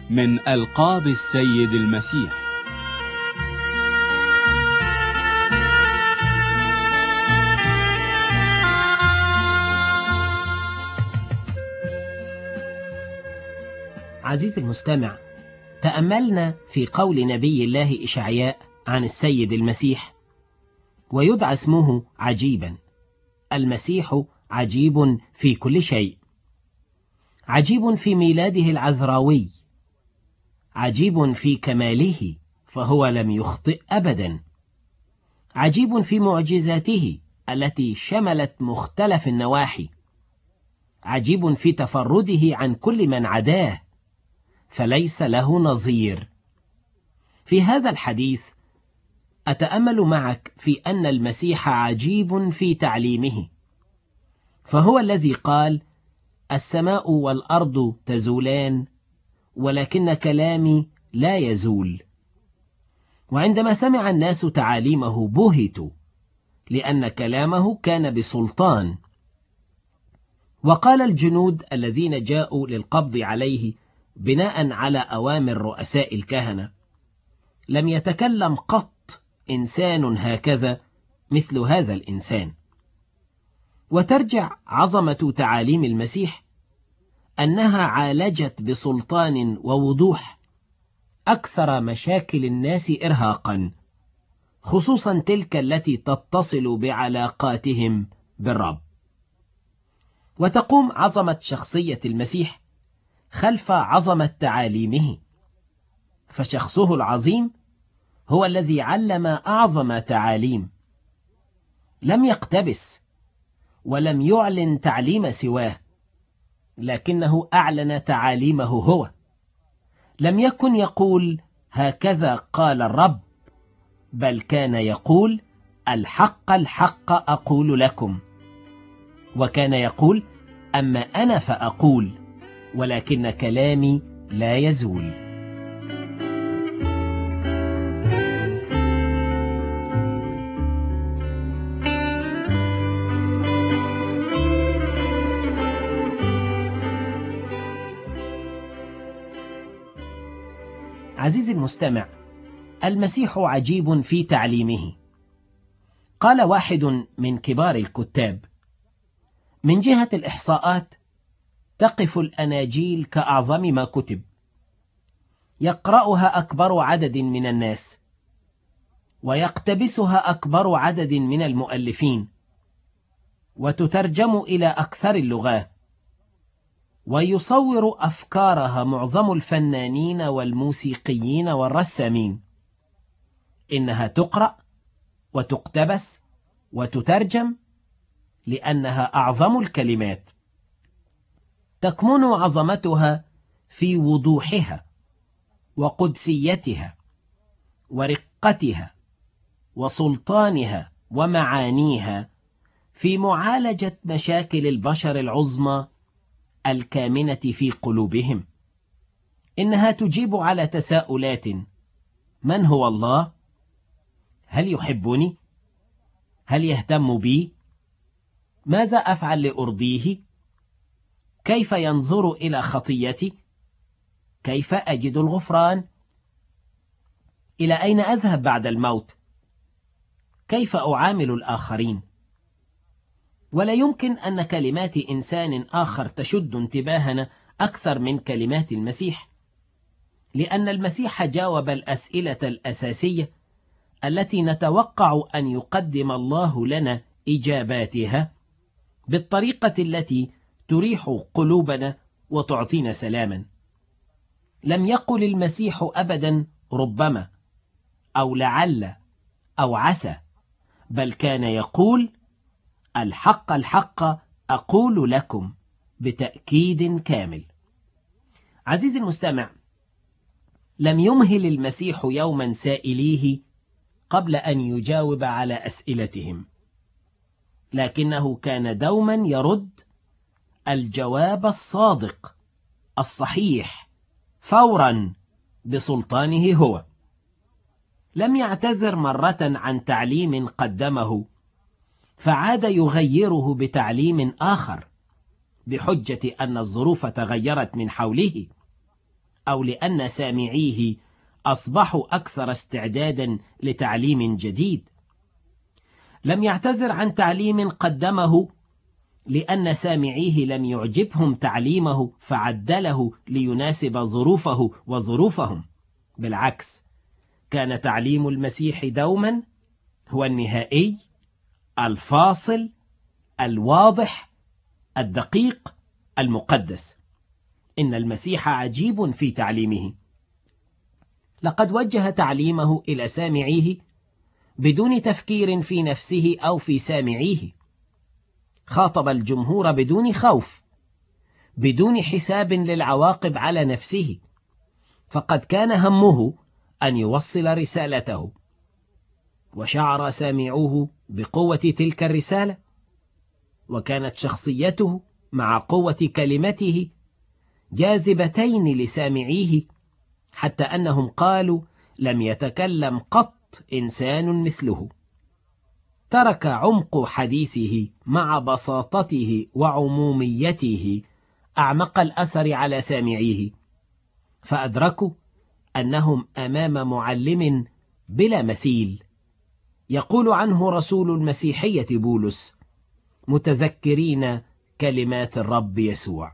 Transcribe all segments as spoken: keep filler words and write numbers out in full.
من ألقاب السيد المسيح. عزيزي المستمع، تأملنا في قول نبي الله إشعياء عن السيد المسيح، ويدعى اسمه عجيبا. المسيح عجيب في كل شيء، عجيب في ميلاده العذراوي، عجيب في كماله فهو لم يخطئ أبدا، عجيب في معجزاته التي شملت مختلف النواحي، عجيب في تفرده عن كل من عداه فليس له نظير. في هذا الحديث أتأمل معك في أن المسيح عجيب في تعليمه، فهو الذي قال: السماء والأرض تزولان ولكن كلامي لا يزول. وعندما سمع الناس تعاليمه بهتوا، لأن كلامه كان بسلطان. وقال الجنود الذين جاءوا للقبض عليه بناء على أوامر رؤساء الكهنة: لم يتكلم قط إنسان هكذا مثل هذا الإنسان. وترجع عظمة تعاليم المسيح أنها عالجت بسلطان ووضوح أكثر مشاكل الناس إرهاقا، خصوصا تلك التي تتصل بعلاقاتهم بالرب. وتقوم عظمة شخصية المسيح خلف عظمة تعاليمه، فشخصه العظيم هو الذي علم أعظم تعاليم، لم يقتبس ولم يعلن تعليم سواه، لكنه أعلن تعاليمه هو. لم يكن يقول هكذا قال الرب، بل كان يقول الحق الحق أقول لكم، وكان يقول أما أنا فأقول ولكن كلامي لا يزول. عزيزي المستمع، المسيح عجيب في تعليمه. قال واحد من كبار الكتاب: من جهة الإحصاءات تقف الأناجيل كأعظم ما كتب، يقرأها أكبر عدد من الناس، ويقتبسها أكبر عدد من المؤلفين، وتترجم إلى أكثر اللغات، ويصور أفكارها معظم الفنانين والموسيقيين والرسامين. إنها تقرأ وتقتبس وتترجم لأنها أعظم الكلمات. تكمن عظمتها في وضوحها وقدسيتها ورقتها وسلطانها ومعانيها في معالجة مشاكل البشر العظمى الكامنة في قلوبهم. إنها تجيب على تساؤلات: من هو الله؟ هل يحبني؟ هل يهتم بي؟ ماذا أفعل لأرضيه؟ كيف ينظر إلى خطيتي؟ كيف أجد الغفران؟ إلى أين أذهب بعد الموت؟ كيف أعامل الآخرين؟ ولا يمكن أن كلمات إنسان آخر تشد انتباهنا أكثر من كلمات المسيح، لأن المسيح جاوب الأسئلة الأساسية التي نتوقع أن يقدم الله لنا إجاباتها بالطريقة التي تريح قلوبنا وتعطينا سلاما. لم يقل المسيح أبدا ربما أو لعل أو عسى، بل كان يقول الحق الحق أقول لكم بتأكيد كامل. عزيزي المستمع، لم يمهل المسيح يوما سائليه قبل أن يجاوب على أسئلتهم، لكنه كان دوما يرد الجواب الصادق الصحيح فورا بسلطانه هو. لم يعتذر مرة عن تعليم قدمه فعاد يغيره بتعليم آخر بحجة أن الظروف تغيرت من حوله أو لأن سامعيه أصبحوا أكثر استعدادا لتعليم جديد. لم يعتذر عن تعليم قدمه لأن سامعيه لم يعجبهم تعليمه فعدله ليناسب ظروفه وظروفهم. بالعكس، كان تعليم المسيح دوما هو النهائي، الفاصل، الواضح، الدقيق، المقدس. إن المسيح عجيب في تعليمه. لقد وجه تعليمه إلى سامعيه بدون تفكير في نفسه أو في سامعيه. خاطب الجمهور بدون خوف، بدون حساب للعواقب على نفسه، فقد كان همه أن يوصل رسالته. وشعر سامعوه بقوة تلك الرسالة، وكانت شخصيته مع قوة كلمته جاذبتين لسامعيه، حتى أنهم قالوا: لم يتكلم قط إنسان مثله. ترك عمق حديثه مع بساطته وعموميته أعمق الأثر على سامعيه، فأدركوا أنهم أمام معلم بلا مثيل. يقول عنه رسول المسيحية بولس: متذكرين كلمات الرب يسوع.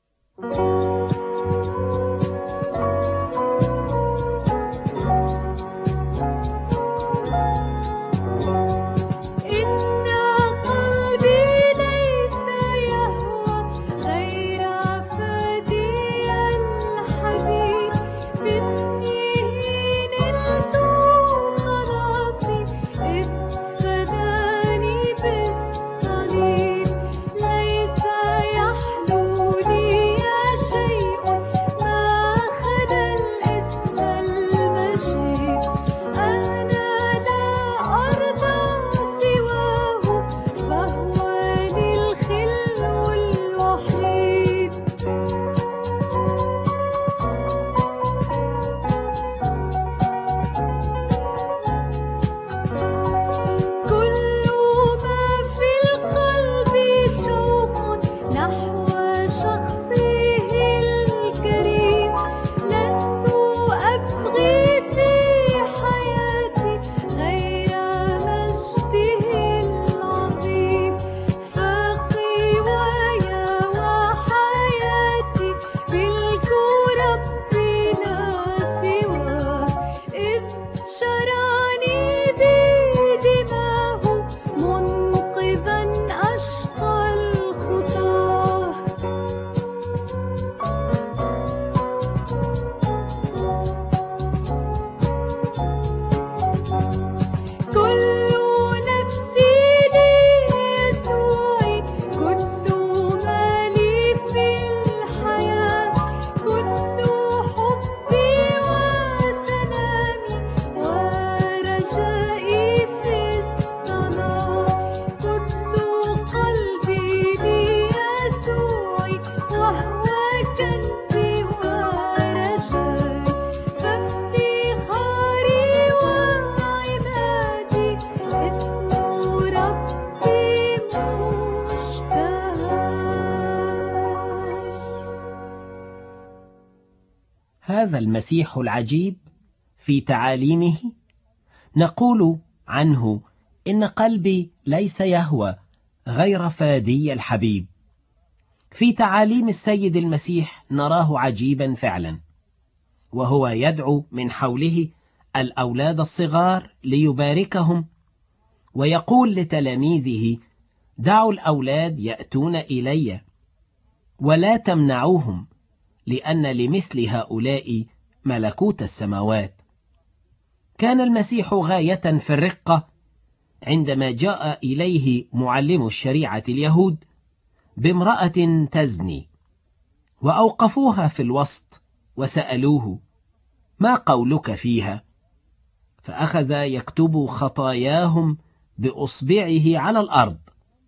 هذا المسيح العجيب في تعاليمه نقول عنه: إن قلبي ليس يهوى غير فادي الحبيب. في تعاليم السيد المسيح نراه عجيبا فعلا، وهو يدعو من حوله الأولاد الصغار ليباركهم، ويقول لتلاميذه: دعوا الأولاد يأتون إلي ولا تمنعوهم، لأن لمثل هؤلاء ملكوت السماوات. كان المسيح غاية في الرقة عندما جاء إليه معلم الشريعة اليهود بامرأة تزني، وأوقفوها في الوسط وسألوه: ما قولك فيها؟ فأخذ يكتب خطاياهم بأصبعه على الأرض،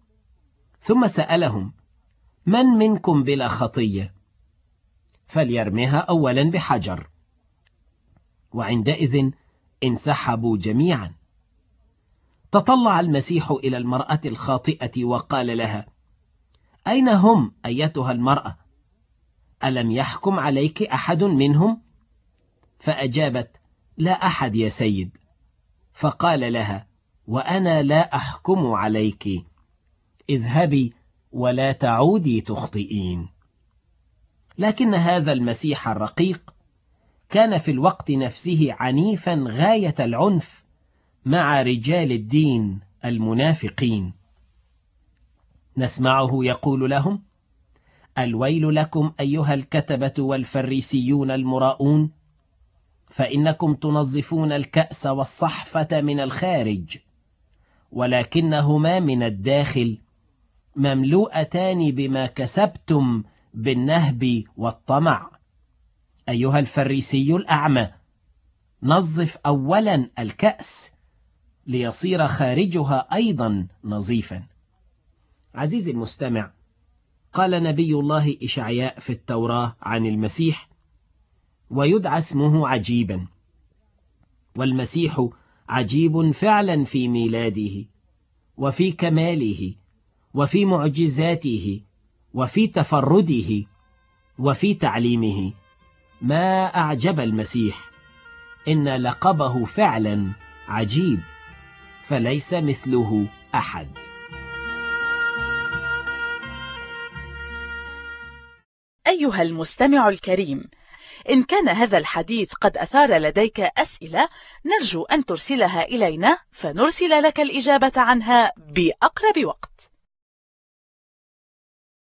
ثم سألهم: من منكم بلا خطية؟ فليرمها أولا بحجر. وعندئذ انسحبوا جميعا. تطلع المسيح إلى المرأة الخاطئة وقال لها: أين هم أيتها المرأة؟ ألم يحكم عليك أحد منهم؟ فأجابت: لا أحد يا سيد. فقال لها: وأنا لا أحكم عليك، اذهبي ولا تعودي تخطئين. لكن هذا المسيح الرقيق كان في الوقت نفسه عنيفا غاية العنف مع رجال الدين المنافقين. نسمعه يقول لهم: الويل لكم أيها الكتبة والفريسيون المراؤون، فإنكم تنظفون الكأس والصحفة من الخارج، ولكنهما من الداخل مملوءتان بما كسبتم بالنهب والطمع. أيها الفريسي الأعمى، نظف أولا الكأس ليصير خارجها أيضا نظيفا. عزيزي المستمع، قال نبي الله إشعياء في التوراة عن المسيح: ويدعى اسمه عجيبا. والمسيح عجيب فعلا في ميلاده، وفي كماله، وفي معجزاته، وفي تفرده، وفي تعليمه. ما أعجب المسيح! إن لقبه فعلا عجيب، فليس مثله أحد. أيها المستمع الكريم، إن كان هذا الحديث قد أثار لديك أسئلة، نرجو أن ترسلها إلينا فنرسل لك الإجابة عنها بأقرب وقت.